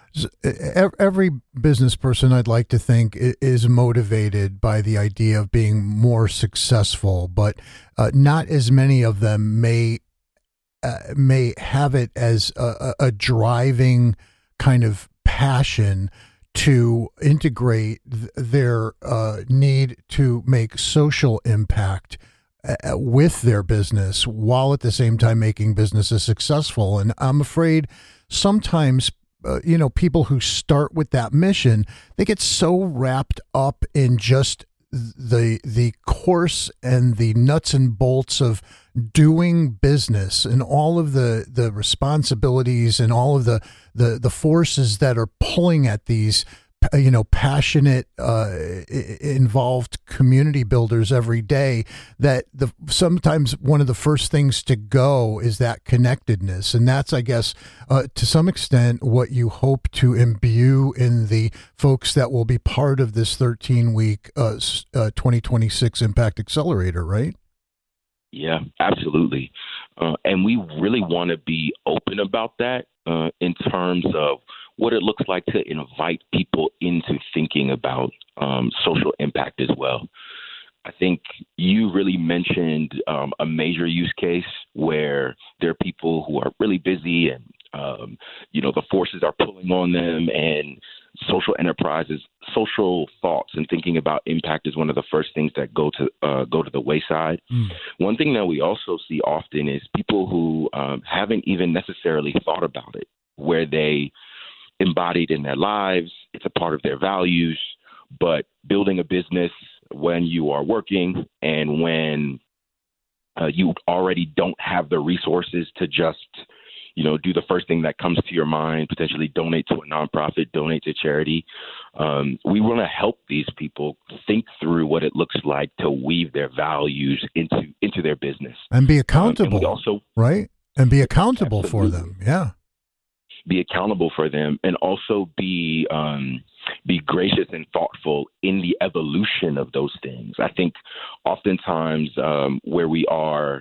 Every business person, I'd like to think, is motivated by the idea of being more successful, but uh, not as many of them may uh, may have it as a, a driving kind of passion to integrate th- their uh, need to make social impact uh, with their business while at the same time making businesses successful. And I'm afraid sometimes, uh, you know, people who start with that mission, they get so wrapped up in just the the course and the nuts and bolts of doing business and all of the the responsibilities and all of the the the forces that are pulling at these, you know, passionate, uh, involved community builders every day, that the sometimes one of the first things to go is that connectedness. And that's, I guess, uh, to some extent what you hope to imbue in the folks that will be part of this thirteen-week uh, uh, twenty twenty-six Impact Accelerator, right? Yeah, absolutely. Uh, and we really want to be open about that uh, in terms of what it looks like to invite people into thinking about um, social impact as well. I think you really mentioned um, a major use case where there are people who are really busy and, um, you know, the forces are pulling on them, and social enterprises, social thoughts and thinking about impact is one of the first things that go to uh, go to the wayside. Mm. One thing that we also see often is people who um, haven't even necessarily thought about it, where they embodied in their lives, it's a part of their values, but building a business when you are working and when uh, you already don't have the resources to just, you know, do the first thing that comes to your mind, potentially donate to a nonprofit, donate to charity. Um, we want to help these people think through what it looks like to weave their values into into their business. And be accountable, um, and we also, right? And be accountable absolutely. for them, yeah. Be accountable for them, and also be um, be gracious and thoughtful in the evolution of those things. I think oftentimes um, where we are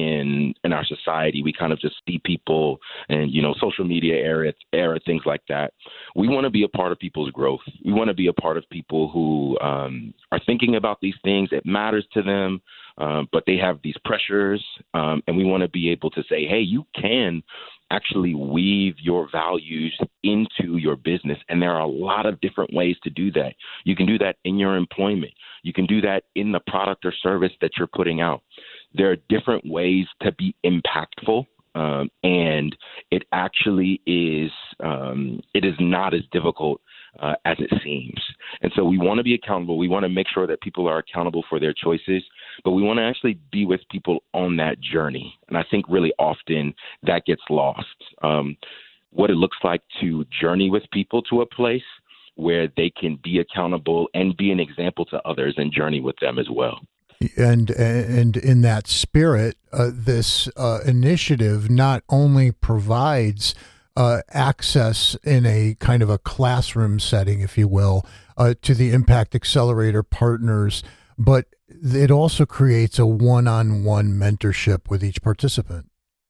in in our society, we kind of just see people and, you know, social media era, era things like that. We want to be a part of people's growth. We want to be a part of people who um, are thinking about these things. It matters to them, um, but they have these pressures, um, and we want to be able to say, hey, you can actually weave your values into your business. And there are a lot of different ways to do that. You can do that in your employment. You can do that in the product or service that you're putting out. There are different ways to be impactful. Um, and it actually is, um, it is not as difficult uh, as it seems. And so we want to be accountable. We want to make sure that people are accountable for their choices, but we want to actually be with people on that journey. And I think really often that gets lost. Um, what it looks like to journey with people to a place where they can be accountable and be an example to others and journey with them as well. And and in that spirit, uh, this uh, initiative not only provides uh, access in a kind of a classroom setting, if you will, uh, to the Impact Accelerator partners, but it also creates a one-on-one mentorship with each participant.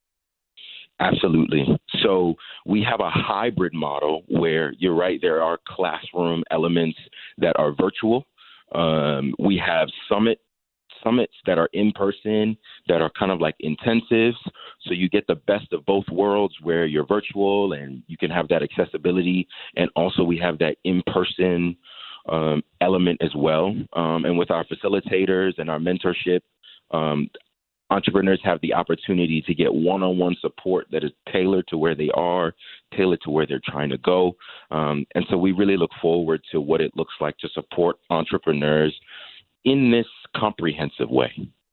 Absolutely. So we have a hybrid model where, you're right, there are classroom elements that are virtual. Um, we have summit summits that are in person, that are kind of like intensives. So you get the best of both worlds where you're virtual and you can have that accessibility. And also we have that in-person um, element as well. Um, and with our facilitators and our mentorship, um, entrepreneurs have the opportunity to get one-on-one support that is tailored to where they are, tailored to where they're trying to go. Um, and so we really look forward to what it looks like to support entrepreneurs in this comprehensive way.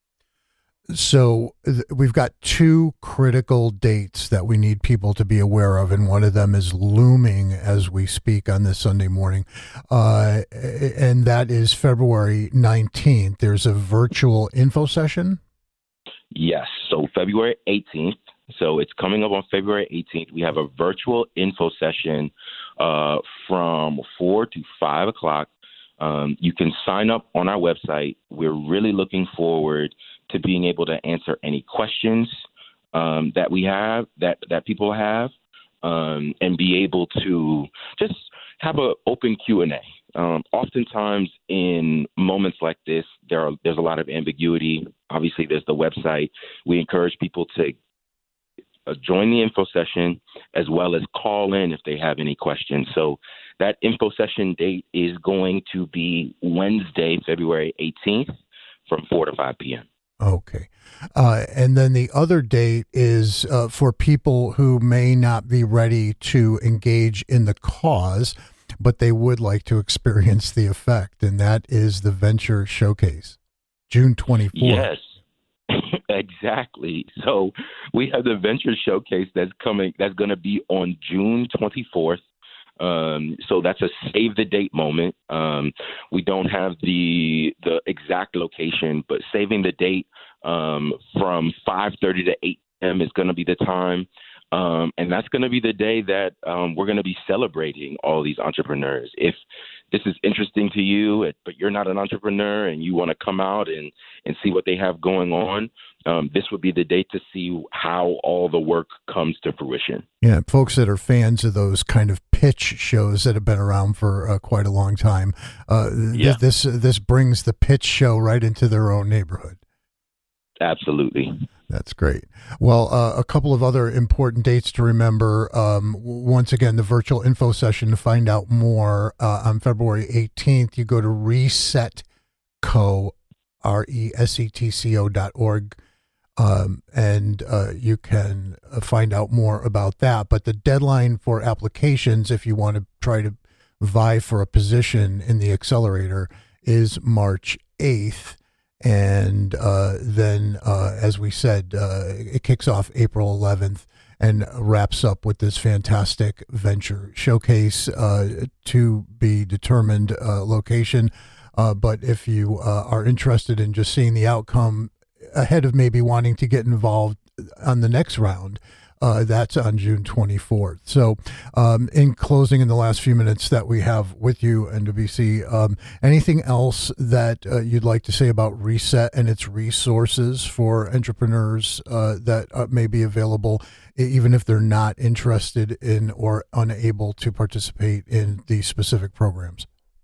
So th- we've got two critical dates that we need people to be aware of, and one of them is looming as we speak on this Sunday morning, uh, and that is February nineteenth. There's a virtual info session. Yes. So February eighteenth. So it's coming up on February eighteenth. We have a virtual info session uh, from four to five o'clock. Um, you can sign up on our website. We're really looking forward to being able to answer any questions um, that we have, that, that people have, um, and be able to just have an open Q and A. Um, oftentimes in moments like this, there are, there's a lot of ambiguity. Obviously, there's the website. We encourage people to uh, join the info session as well as call in if they have any questions. So that info session date is going to be Wednesday, February eighteenth from four to five p.m. Okay. Uh, and then the other date is uh, for people who may not be ready to engage in the cause, but they would like to experience the effect, and that is the Venture Showcase, June twenty-fourth. Yes, exactly. So we have the Venture Showcase that's coming, that's going to be on June twenty-fourth. Um, so that's a save the date moment. Um, we don't have the the exact location, but saving the date um, from five thirty to eight p.m. is going to be the time. Um, and that's going to be the day that um, we're going to be celebrating all these entrepreneurs. If this is interesting to you, but you're not an entrepreneur and you want to come out and, and see what they have going on, um, this would be the day to see how all the work comes to fruition. Yeah, folks that are fans of those kind of pitch shows that have been around for uh, quite a long time, uh, yeah. th- this this brings the pitch show right into their own neighborhood. Absolutely. That's great. Well, uh, a couple of other important dates to remember. Um, once again, the virtual info session to find out more uh, on February eighteenth. You go to resetco, R E S E T C O dot org, um, and uh, you can find out more about that. But the deadline for applications, if you want to try to vie for a position in the accelerator, is March eighth. And uh, then, uh, as we said, uh, it kicks off April eleventh and wraps up with this fantastic Venture Showcase, uh, to be determined uh, location. Uh, but if you uh, are interested in just seeing the outcome ahead of maybe wanting to get involved on the next round, Uh, that's on June twenty-fourth. So um, in closing, in the last few minutes that we have with you and W C, um, anything else that uh, you'd like to say about Reset and its resources for entrepreneurs uh, that uh, may be available, even if they're not interested in or unable to participate in these specific programs?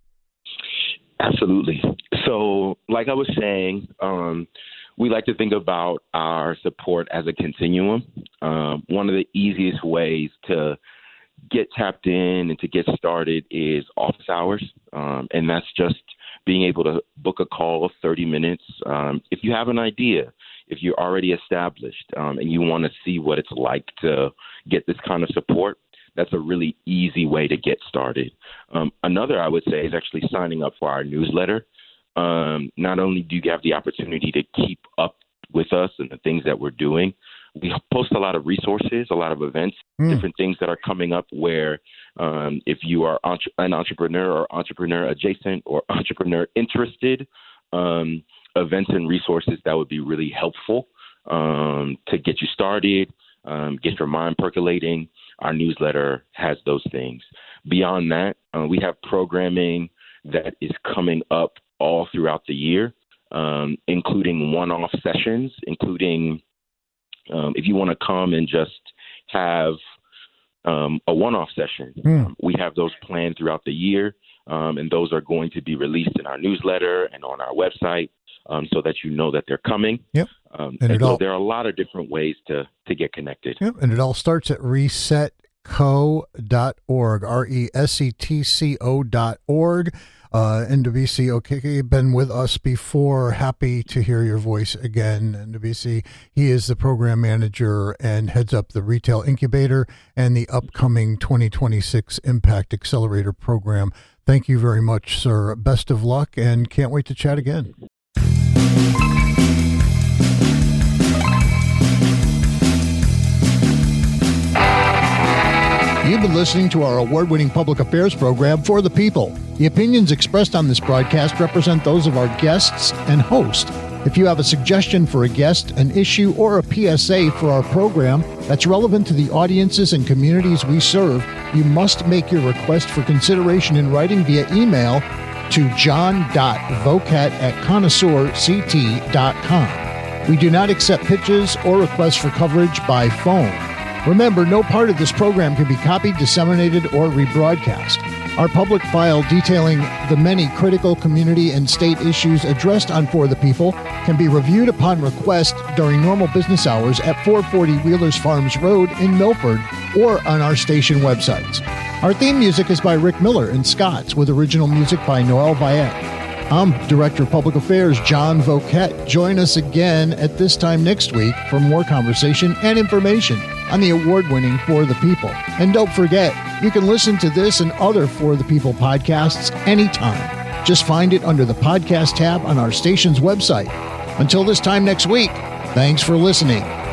Absolutely. So like I was saying, um, we like to think about our support as a continuum. Um, one of the easiest ways to get tapped in and to get started is office hours. Um, and that's just being able to book a call, thirty minutes. Um, if you have an idea, if you're already established um, and you want to see what it's like to get this kind of support, that's a really easy way to get started. Um, another, I would say, is actually signing up for our newsletter. Um, not only do you have the opportunity to keep up with us and the things that we're doing, we post a lot of resources, a lot of events, mm. different things that are coming up where um, if you are entre- an entrepreneur or entrepreneur adjacent or entrepreneur interested, um, events and resources that would be really helpful um, to get you started, um, get your mind percolating. Our newsletter has those things. Beyond that, uh, we have programming that is coming up all throughout the year, um, including one-off sessions, including um, if you want to come and just have um, a one-off session. Mm. Um, we have those planned throughout the year, um, and those are going to be released in our newsletter and on our website. um, so that you know that they're coming. Yep. Um, and and it so all, there are a lot of different ways to, to get connected. Yep. And it all starts at reset co dot org, R E S E T C O dot org. Uh, N W C, okay, been with us before. Happy to hear your voice again, N W C. He is the program manager and heads up the Retail Incubator and the upcoming twenty twenty-six Impact Accelerator program. Thank you very much, sir. Best of luck, and can't wait to chat again. You've been listening to our award-winning public affairs program, For the People. The opinions expressed on this broadcast represent those of our guests and host. If you have a suggestion for a guest, an issue, or a P S A for our program that's relevant to the audiences and communities we serve, you must make your request for consideration in writing via email to john dot vocat at connoisseur c t dot com. We do not accept pitches or requests for coverage by phone. Remember, no part of this program can be copied, disseminated, or rebroadcast. Our public file detailing the many critical community and state issues addressed on For the People can be reviewed upon request during normal business hours at four forty Wheelers Farms Road in Milford or on our station websites. Our theme music is by Rick Miller and Scott's, with original music by Noel Viette. I'm Director of Public Affairs, John Vocat. Join us again at this time next week for more conversation and information on the award-winning For the People. And don't forget, you can listen to this and other For the People podcasts anytime. Just find it under the podcast tab on our station's website. Until this time next week, thanks for listening.